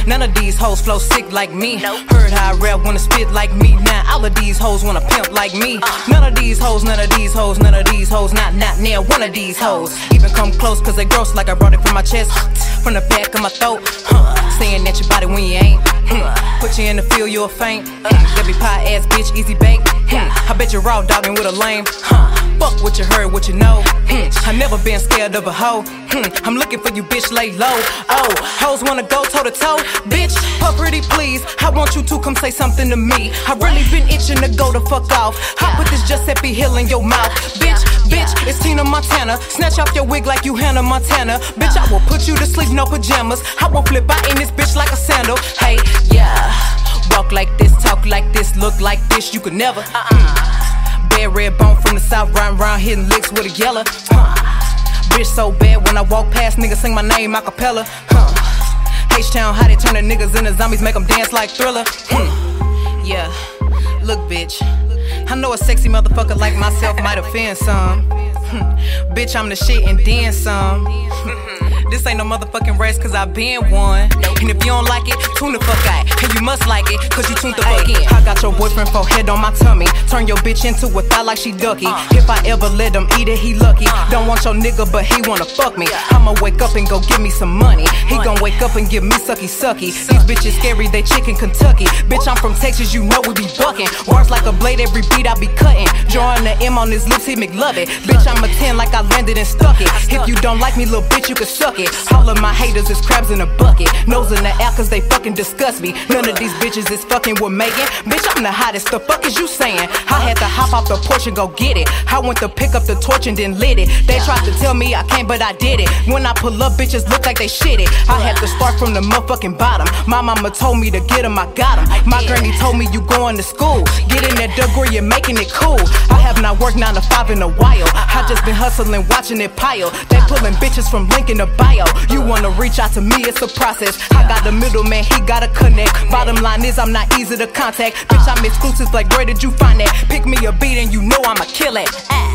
None of these hoes flow sick like me. Heard how I rap, wanna spit like me. Now all of these hoes wanna pimp like me. None of these hoes, none of these hoes, none of these hoes, not near one of these hoes. Even come close cause they gross like I brought it from my chest, from the back of my throat. Saying that your body when you ain't. Put you in the field, you'll faint. Debbie pie ass bitch, easy bake. I bet you raw dogging with a lame. Fuck what you heard, what you know. I never been scared of a hoe. I'm looking for you, bitch, lay low. Oh, hoes wanna go toe to toe. Bitch, puff pretty please. I want you to come say something to me. I really been itching to go the fuck off. I put this Giuseppe Hill in your mouth. Bitch, it's Tina Montana. Snatch off your wig like you Hannah Montana. Bitch, I will put you to sleep, no pajamas. I will flip out in this bitch like a sandal. Hey, yeah. Walk like this, talk like this, look like this, you could never. Bad red bone from the south, round hitting licks with a yellow. Bitch so bad when I walk past, niggas sing my name a cappella. H-Town, how they turn the niggas into zombies, make them dance like Thriller. Yeah, look bitch, I know a sexy motherfucker like myself might offend some. Bitch, I'm the shit and then some. This ain't no motherfucking race cause I been one. And if you don't like it, tune the fuck out. And you must like it cause you tuned the fuck in. I got your boyfriend forehead on my tummy. Turn your bitch into a thigh like she ducky. If I ever let him eat it, he lucky. Don't want your nigga but he wanna fuck me. I'ma wake up and go give me some money. He gon' wake up and give me sucky. These bitches scary, they chicken Kentucky. Bitch, I'm from Texas, you know we be bucking. Words like a blade, every beat I be cutting. Drawing the M on his lips, he McLovin'. Bitch, I'm a 10 like I landed and stuck it. If you don't like me, little bitch, you can suck it. All of my haters is crabs in a bucket. Nose in the air cause they fucking disgust me. None of these bitches is fucking with Megan. Bitch, I'm the hottest, the fuck is you saying? I had to hop off the porch and go get it. I went to pick up the torch and then lit it. They tried to tell me I can't but I did it. When I pull up, bitches look like they shit it. I had to start from the motherfucking bottom. My mama told me to get him, I got him. My granny told me you going to school. Get in that degree, you're making it cool. I have not worked 9 to 5 in a while. I just been hustling, watching it pile. They pulling bitches from link in the bio. You wanna reach out to me, it's a process. I got the middleman, he gotta connect. Bottom line is I'm not easy to contact. Bitch, I'm exclusive, like where did you find that? Pick me a beat and you know I'ma kill it.